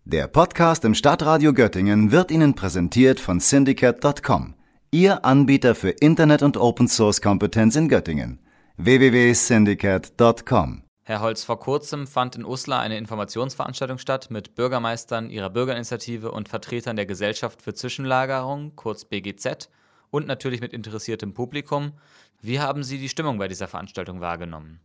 Der Podcast im Stadtradio Göttingen wird Ihnen präsentiert von Syndicate.com, Ihr Anbieter für Internet- und Open-Source-Kompetenz in Göttingen. www.syndicate.com. Herr Holz, vor kurzem fand in Uslar eine Informationsveranstaltung statt mit Bürgermeistern ihrer Bürgerinitiative und Vertretern der Gesellschaft für Zwischenlagerung, kurz BGZ, und natürlich mit interessiertem Publikum. Wie haben Sie die Stimmung bei dieser Veranstaltung wahrgenommen?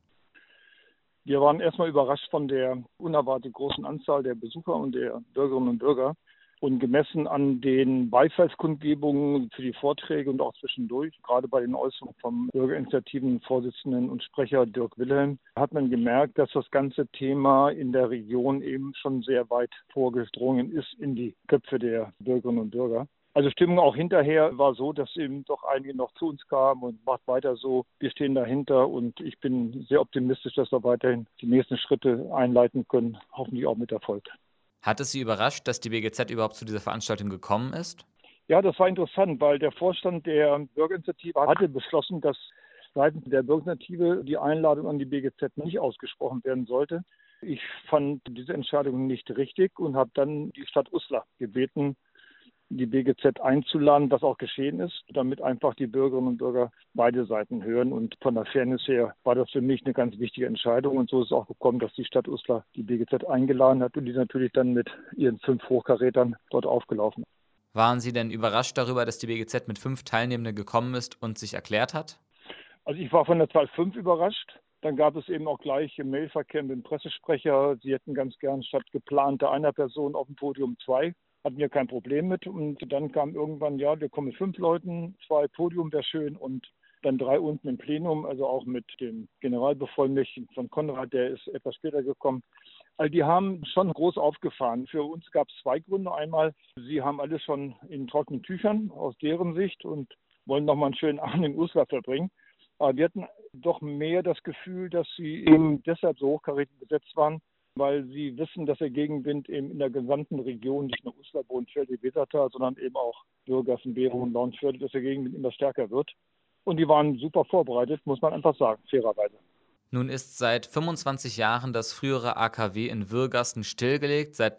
Wir waren erstmal überrascht von der unerwartet großen Anzahl der Besucher und der Bürgerinnen und Bürger. Und gemessen an den Beifallskundgebungen für die Vorträge und auch zwischendurch, gerade bei den Äußerungen vom Bürgerinitiativenvorsitzenden und Sprecher Dirk Wilhelm, hat man gemerkt, dass das ganze Thema in der Region eben schon sehr weit vorgedrungen ist in die Köpfe der Bürgerinnen und Bürger. Also Stimmung auch hinterher war so, dass eben doch einige noch zu uns kamen und macht weiter so. Wir stehen dahinter und ich bin sehr optimistisch, dass wir weiterhin die nächsten Schritte einleiten können, hoffentlich auch mit Erfolg. Hat es Sie überrascht, dass die BGZ überhaupt zu dieser Veranstaltung gekommen ist? Ja, das war interessant, weil der Vorstand der Bürgerinitiative hatte beschlossen, dass seitens der Bürgerinitiative die Einladung an die BGZ nicht ausgesprochen werden sollte. Ich fand diese Entscheidung nicht richtig und habe dann die Stadt Uslar gebeten, die BGZ einzuladen, was auch geschehen ist, damit einfach die Bürgerinnen und Bürger beide Seiten hören. Und von der Fairness her war das für mich eine ganz wichtige Entscheidung. Und so ist es auch gekommen, dass die Stadt Uslar die BGZ eingeladen hat und die natürlich dann mit ihren 5 Hochkarätern dort aufgelaufen. Waren Sie denn überrascht darüber, dass die BGZ mit 5 Teilnehmenden gekommen ist und sich erklärt hat? Also ich war von der Zahl 5 überrascht. Dann gab es eben auch gleich im Mailverkehr mit dem Pressesprecher. Sie hätten ganz gern statt geplanter einer Person auf dem Podium 2. Hatten wir kein Problem mit. Und dann kam irgendwann, ja, wir kommen mit 5 Leuten, 2 Podium wäre schön und dann 3 unten im Plenum, also auch mit dem Generalbevollmächtigten von Konrad, der ist etwas später gekommen. Also die haben schon groß aufgefahren. Für uns gab es 2 Gründe. Einmal, sie haben alles schon in trockenen Tüchern aus deren Sicht und wollen nochmal einen schönen Abend in Uslar verbringen. Aber wir hatten doch mehr das Gefühl, dass sie eben deshalb so hochkarätig besetzt waren, weil sie wissen, dass der Gegenwind eben in der gesamten Region, nicht nur Uslar, Bodenfelde, Wesertal, sondern eben auch Bürgersen, Behrungen, Launsfelde, dass der Gegenwind immer stärker wird. Und die waren super vorbereitet, muss man einfach sagen, fairerweise. Nun ist seit 25 Jahren das frühere AKW in Würgasten stillgelegt. Seit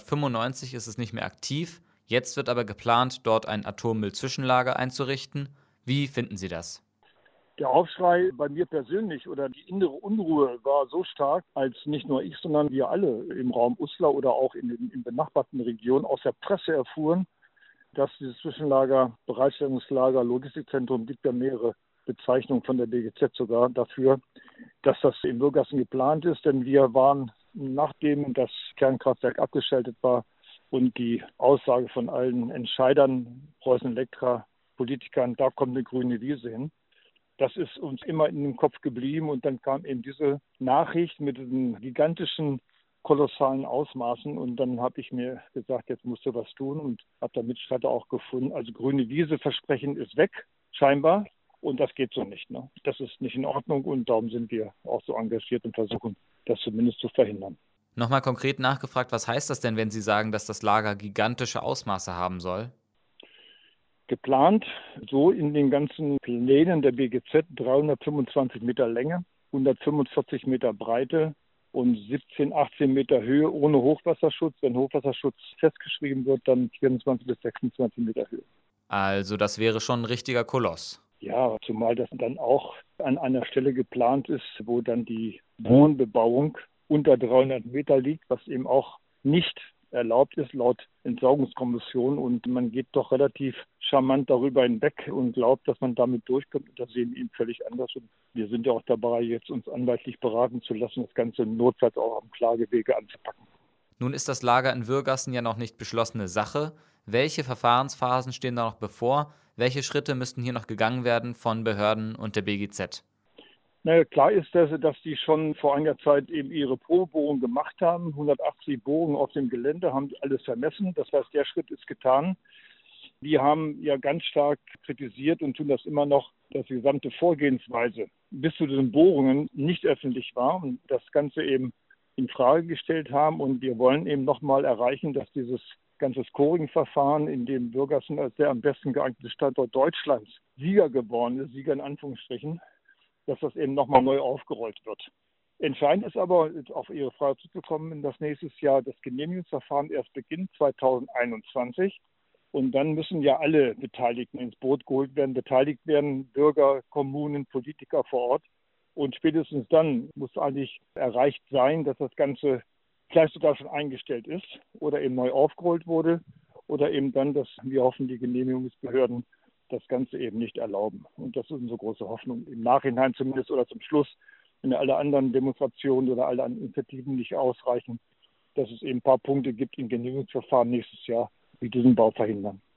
1995 ist es nicht mehr aktiv. Jetzt wird aber geplant, dort ein Atommüll-Zwischenlager einzurichten. Wie finden Sie das? Der Aufschrei bei mir persönlich oder die innere Unruhe war so stark, als nicht nur ich, sondern wir alle im Raum Uslar oder auch in den benachbarten Regionen aus der Presse erfuhren, dass dieses Zwischenlager, Bereitstellungslager, Logistikzentrum, gibt ja mehrere Bezeichnungen von der BGZ sogar dafür, dass das in Würgasten geplant ist. Denn wir waren, nachdem das Kernkraftwerk abgeschaltet war und die Aussage von allen Entscheidern, Preußen Elektra, Politikern, da kommt eine grüne Wiese hin. Das ist uns immer in dem Kopf geblieben und dann kam eben diese Nachricht mit diesen gigantischen, kolossalen Ausmaßen und dann habe ich mir gesagt, jetzt musst du was tun und habe da Mitstreiter auch gefunden. Also grüne Wiese Versprechen ist weg, scheinbar, und das geht so nicht. Ne? Das ist nicht in Ordnung und darum sind wir auch so engagiert und versuchen, das zumindest zu verhindern. Nochmal konkret nachgefragt, was heißt das denn, wenn Sie sagen, dass das Lager gigantische Ausmaße haben soll? Geplant, so in den ganzen Plänen der BGZ 325 Meter Länge, 145 Meter Breite und 17, 18 Meter Höhe ohne Hochwasserschutz. Wenn Hochwasserschutz festgeschrieben wird, dann 24 bis 26 Meter Höhe. Also das wäre schon ein richtiger Koloss. Ja, zumal das dann auch an einer Stelle geplant ist, wo dann die Wohnbebauung unter 300 Meter liegt, was eben auch nicht erlaubt ist laut Entsorgungskommission und man geht doch relativ charmant darüber hinweg und glaubt, dass man damit durchkommt. Das sehen wir ihm völlig anders und wir sind ja auch dabei, jetzt uns anwaltlich beraten zu lassen, das Ganze notfalls auch am Klagewege anzupacken. Nun ist das Lager in Würgasten ja noch nicht beschlossene Sache. Welche Verfahrensphasen stehen da noch bevor? Welche Schritte müssten hier noch gegangen werden von Behörden und der BGZ? Na, klar ist, dass die schon vor einiger Zeit eben ihre Probebohrung gemacht haben. 180 Bohrungen auf dem Gelände, haben alles vermessen. Das heißt, der Schritt ist getan. Die haben ja ganz stark kritisiert und tun das immer noch, dass die gesamte Vorgehensweise bis zu diesen Bohrungen nicht öffentlich war und das Ganze eben in Frage gestellt haben. Und wir wollen eben nochmal erreichen, dass dieses ganze Scoring-Verfahren, in dem Würgasten als der am besten geeignete Standort Deutschlands Sieger geworden ist, Sieger in Anführungsstrichen, dass das eben nochmal neu aufgerollt wird. Entscheidend ist aber, auf Ihre Frage zurückzukommen, dass nächstes Jahr das Genehmigungsverfahren erst beginnt, 2021. Und dann müssen ja alle Beteiligten ins Boot geholt werden, beteiligt werden, Bürger, Kommunen, Politiker vor Ort. Und spätestens dann muss eigentlich erreicht sein, dass das Ganze vielleicht sogar schon eingestellt ist oder eben neu aufgerollt wurde oder eben dann, dass wir hoffen, die Genehmigungsbehörden das Ganze eben nicht erlauben. Und das ist unsere große Hoffnung. Im Nachhinein zumindest oder zum Schluss, wenn alle anderen Demonstrationen oder alle anderen Initiativen nicht ausreichen, dass es eben ein paar Punkte gibt im Genehmigungsverfahren nächstes Jahr, die diesen Bau verhindern.